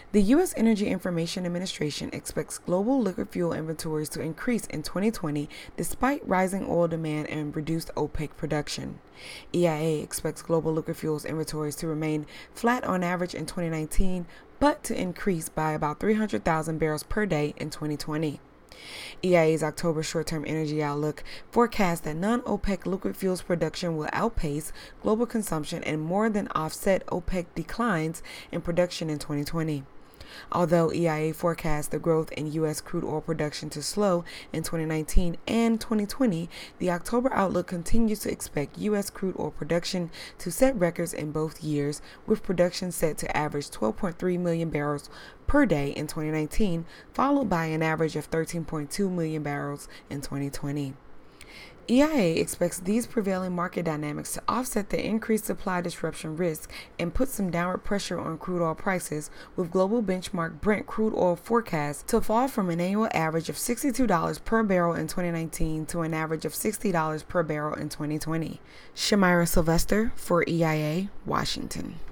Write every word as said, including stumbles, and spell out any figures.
The U S Energy Information Administration expects global liquid fuel inventories to increase in twenty twenty despite rising oil demand and reduced OPEC production. E I A expects global liquid fuels inventories to remain flat on average in twenty nineteen, but to increase by about three hundred thousand barrels per day in twenty twenty. E I A's October short-term energy outlook forecasts that non-OPEC liquid fuels production will outpace global consumption and more than offset OPEC declines in production in twenty twenty. Although E I A forecasts the growth in U S crude oil production to slow in twenty nineteen and twenty twenty, the October outlook continues to expect U S crude oil production to set records in both years, with production set to average twelve point three million barrels per day in twenty nineteen, followed by an average of thirteen point two million barrels in twenty twenty. E I A expects these prevailing market dynamics to offset the increased supply disruption risk and put some downward pressure on crude oil prices, with global benchmark Brent crude oil forecast to fall from an annual average of sixty-two dollars per barrel in twenty nineteen to an average of sixty dollars per barrel in twenty twenty. Shamira Sylvester for E I A, Washington.